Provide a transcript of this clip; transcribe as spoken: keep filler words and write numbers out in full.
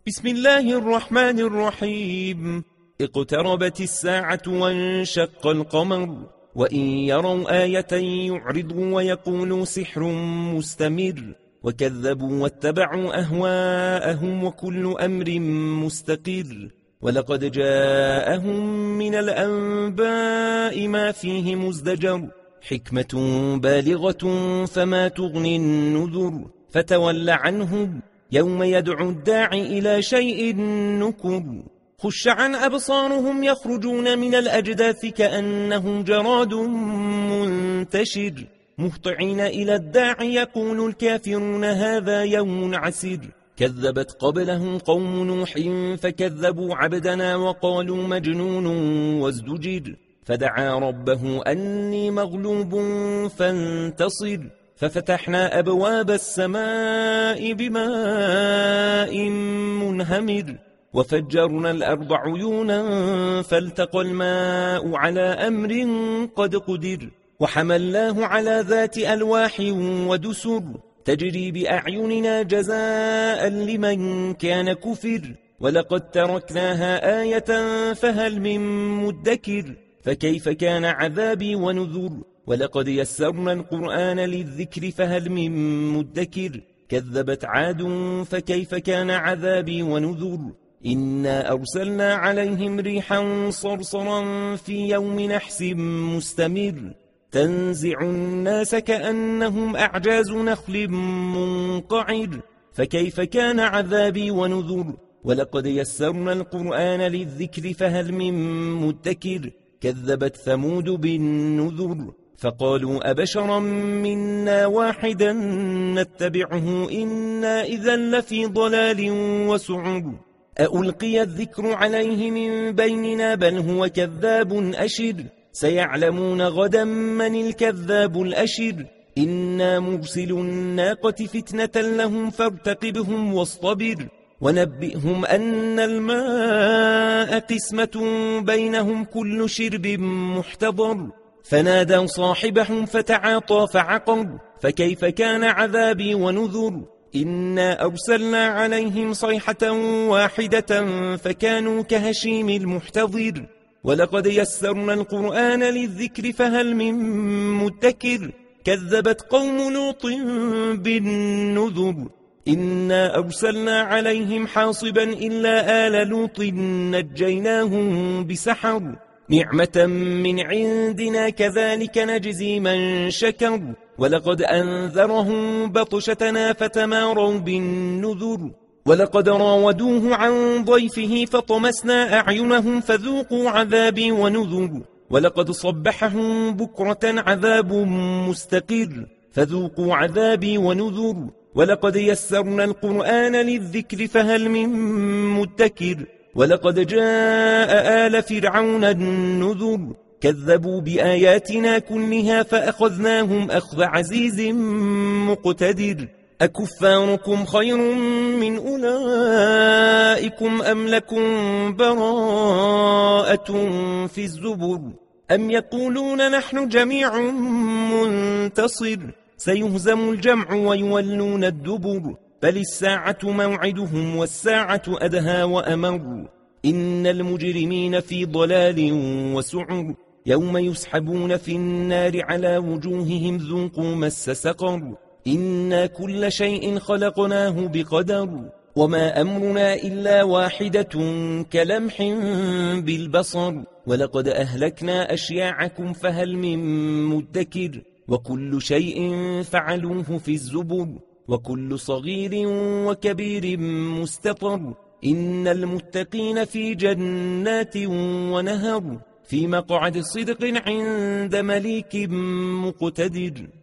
بسم الله الرحمن الرحيم. اقتربت الساعة وانشق القمر، وإن يروا آية يعرضوا ويقولوا سحر مستمر، وكذبوا واتبعوا أهواءهم وكل أمر مستقر. ولقد جاءهم من الأنباء ما فيه مزدجر، حكمة بالغة فما تغني النذر. فتول عنهم يوم يدعو الداعي إلى شيء نكر، خش عن أبصارهم يخرجون من الأجداث كأنهم جراد منتشر، مهطعين إلى الداعي يقول الكافرون هذا يوم عسر. كذبت قبلهم قوم نوح فكذبوا عبدنا وقالوا مجنون وازدجر، فدعا ربه أني مغلوب فانتصر، ففتحنا أبواب السماء بماء منهمر، وفجرنا الأرض عيونا فالتقى الماء على أمر قد قدر، وحملناه على ذات ألواح ودسر، تجري بأعيننا جزاء لمن كان كفر. ولقد تركناها آية فهل من مدكر، فكيف كان عذابي ونذر. ولقد يسرنا القرآن للذكر فهل من مدكر، كذبت عاد فكيف كان عذابي ونذر. إنا أرسلنا عليهم ريحا صرصرا في يوم نحس مستمر، تنزع الناس كأنهم أعجاز نخل منقعر، فكيف كان عذابي ونذر. ولقد يسرنا القرآن للذكر فهل من مدكر، كذبت ثمود بالنذر، فقالوا أبشرا منا واحدا نتبعه إنا إذا لفي ضلال وسعر. أألقي الذكر عليه من بيننا بل هو كذاب أشر، سيعلمون غدا من الكذاب الأشر. إنا مرسل الناقة فتنة لهم فارتقبهم واصطبر، ونبئهم أن الماء قسمة بينهم كل شرب محتضر. فنادوا صاحبهم فتعاطى فعقر، فكيف كان عذابي ونذر. إنا أرسلنا عليهم صيحة واحدة فكانوا كهشيم المحتضر. ولقد يسرنا القرآن للذكر فهل من مدكر، كذبت قوم لوط بالنذر. إنا أرسلنا عليهم حاصبا إلا آل لوط نجيناهم بسحر، نعمة من عندنا كذلك نجزي من شكر. ولقد أنذرهم بطشتنا فتماروا بالنذر، ولقد راودوه عن ضيفه فطمسنا أعينهم فذوقوا عذابي ونذر. ولقد صبحهم بكرة عذاب مستقر، فذوقوا عذابي ونذر. ولقد يسرنا القرآن للذكر فهل من مدكر، ولقد جاء آل فرعون النذر، كذبوا بآياتنا كلها فأخذناهم أخذ عزيز مقتدر. أكفاركم خير من أولئكم أم لكم براءة في الزبر، أم يقولون نحن جميع منتصر، سيهزم الجمع ويولون الدبر. بل الساعة موعدهم والساعة أدهى وأمر، إن المجرمين في ضلال وسعر. يوم يسحبون في النار على وجوههم ذوقوا مس سقر، إنا كل شيء خلقناه بقدر. وما أمرنا إلا واحدة كلمح بالبصر، ولقد أهلكنا أشياعكم فهل من مدكر. وكل شيء فعلوه في الزبر، وكل صغير وكبير مستطر. إن المتقين في جنات ونهر، في مقعد صدق عند مليك مقتدر.